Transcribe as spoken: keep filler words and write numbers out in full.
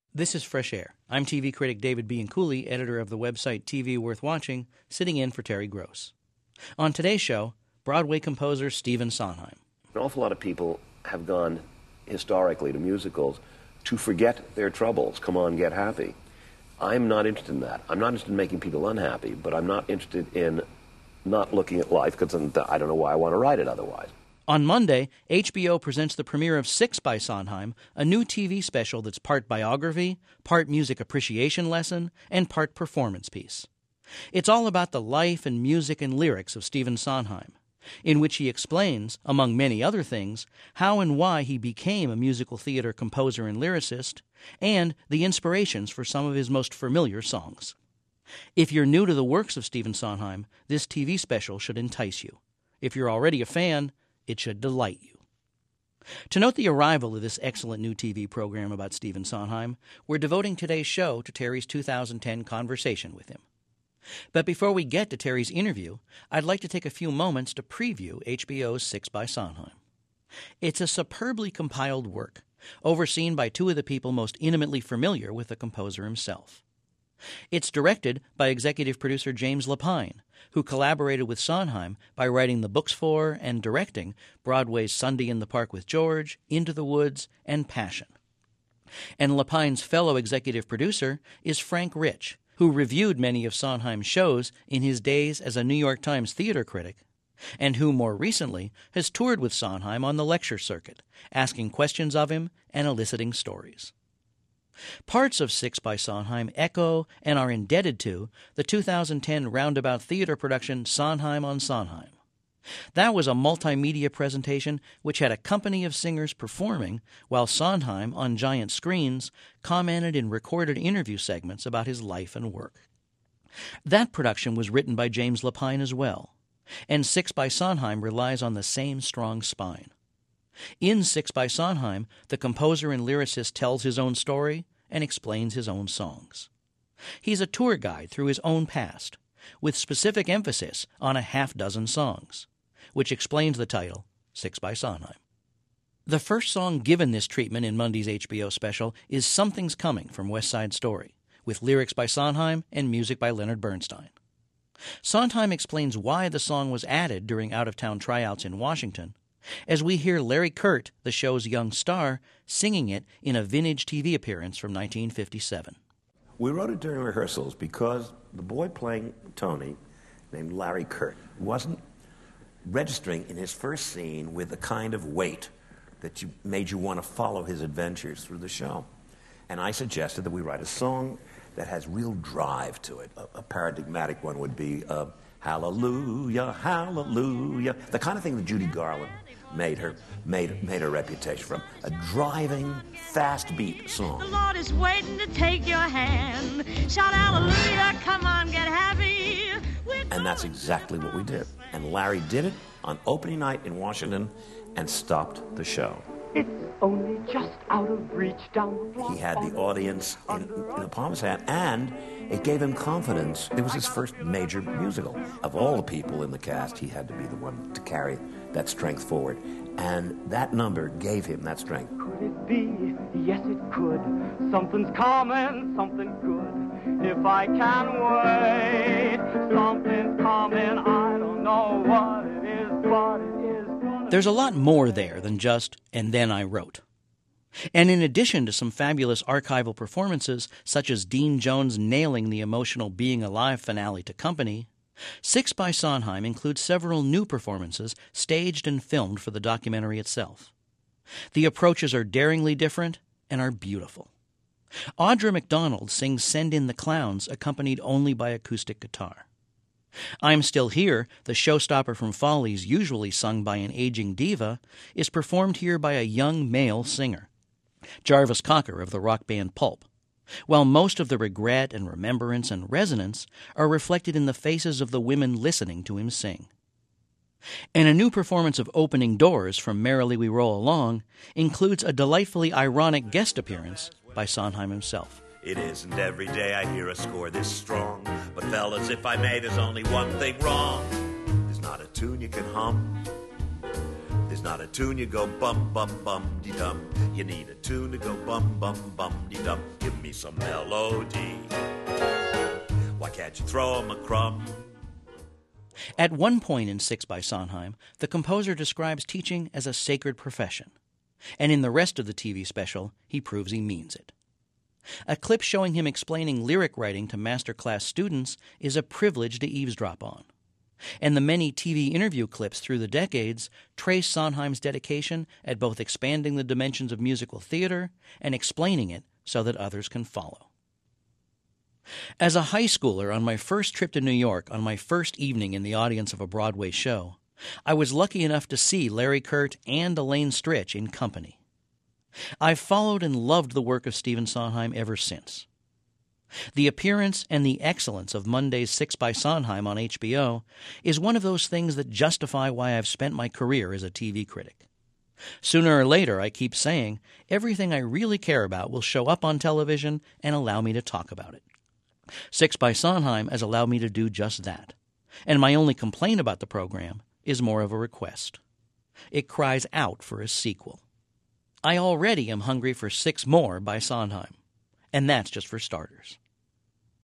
This is Fresh Air. I'm T V critic David Bianculli, editor of the website T V Worth Watching, sitting in for Terry Gross. On today's show, Broadway composer Stephen Sondheim. An awful lot of people have gone historically to musicals to forget their troubles. Come on, get happy. I'm not interested in that. I'm not interested in making people unhappy, but I'm not interested in not looking at life because I don't know why I want to write it otherwise. On Monday, H B O presents the premiere of Six by Sondheim, a new T V special that's part biography, part music appreciation lesson, and part performance piece. It's all about the life and music and lyrics of Stephen Sondheim, in which he explains, among many other things, how and why he became a musical theater composer and lyricist, and the inspirations for some of his most familiar songs. If you're new to the works of Stephen Sondheim, this T V special should entice you. If you're already a fan, it should delight you. To note the arrival of this excellent new T V program about Stephen Sondheim, we're devoting today's show to Terry's two thousand ten conversation with him. But before we get to Terry's interview, I'd like to take a few moments to preview H B O's Six by Sondheim. It's a superbly compiled work, overseen by two of the people most intimately familiar with the composer himself. It's directed by executive producer James Lapine, who collaborated with Sondheim by writing the books for and directing Broadway's Sunday in the Park with George, Into the Woods, and Passion. And Lapine's fellow executive producer is Frank Rich, who reviewed many of Sondheim's shows in his days as a New York Times theater critic, and who more recently has toured with Sondheim on the lecture circuit, asking questions of him and eliciting stories. Parts of Six by Sondheim echo and are indebted to the two thousand ten roundabout theater production Sondheim on Sondheim. That was a multimedia presentation which had a company of singers performing while Sondheim, on giant screens, commented in recorded interview segments about his life and work. That production was written by James Lapine as well, and Six by Sondheim relies on the same strong spine. In Six by Sondheim, the composer and lyricist tells his own story and explains his own songs. He's a tour guide through his own past, with specific emphasis on a half dozen songs, which explains the title, Six by Sondheim. The first song given this treatment in Monday's H B O special is Something's Coming from West Side Story, with lyrics by Sondheim and music by Leonard Bernstein. Sondheim explains why the song was added during out-of-town tryouts in Washington, as we hear Larry Kert, the show's young star, singing it in a vintage T V appearance from nineteen fifty-seven. We wrote it during rehearsals because the boy playing Tony, named Larry Kert, wasn't registering in his first scene with the kind of weight that you, made you want to follow his adventures through the show. And I suggested that we write a song that has real drive to it. A, a paradigmatic one would be uh, Hallelujah, Hallelujah, the kind of thing that Judy Garland made her made made her reputation from. A driving, fast beat song. The Lord is waiting to take your hand. Shout hallelujah, come on, get happy. And that's exactly what we did. And Larry did it on opening night in Washington and stopped the show. It's only just out of reach down the block. He had the audience in, in the palm of his hand, and it gave him confidence. It was his first major musical. Of all the people in the cast, he had to be the one to carry that strength forward. And that number gave him that strength. Could it be? Yes, it could. Something's coming, something good. If I can wait, something's coming. I don't know what it is, but it is. There's a lot more there than just, and then I wrote. And in addition to some fabulous archival performances, such as Dean Jones nailing the emotional Being Alive finale to Company, Six by Sondheim includes several new performances staged and filmed for the documentary itself. The approaches are daringly different and are beautiful. Audra McDonald sings Send in the Clowns, accompanied only by acoustic guitar. I'm Still Here, the showstopper from Follies usually sung by an aging diva, is performed here by a young male singer, Jarvis Cocker of the rock band Pulp, while most of the regret and remembrance and resonance are reflected in the faces of the women listening to him sing. And a new performance of Opening Doors from Merrily We Roll Along includes a delightfully ironic guest appearance by Sondheim himself. It isn't every day I hear a score this strong, but fellas, if I may, there's only one thing wrong. There's not a tune you can hum. There's There's not a tune you go bum, bum, bum-de-dum. You need a tune to go bum, bum, bum-de-dum. Give me some melody. Why can't you throw 'em a crumb? At one point in Six by Sondheim, the composer describes teaching as a sacred profession. And in the rest of the T V special, he proves he means it. A clip showing him explaining lyric writing to master class students is a privilege to eavesdrop on. And the many T V interview clips through the decades trace Sondheim's dedication at both expanding the dimensions of musical theater and explaining it so that others can follow. As a high schooler on my first trip to New York on my first evening in the audience of a Broadway show, I was lucky enough to see Larry Kert and Elaine Stritch in company. I've followed and loved the work of Stephen Sondheim ever since. The appearance and the excellence of Monday's Six by Sondheim on H B O is one of those things that justify why I've spent my career as a T V critic. Sooner or later, I keep saying, everything I really care about will show up on television and allow me to talk about it. Six by Sondheim has allowed me to do just that, and my only complaint about the program is more of a request. It cries out for a sequel. I already am hungry for six more by Sondheim, and that's just for starters.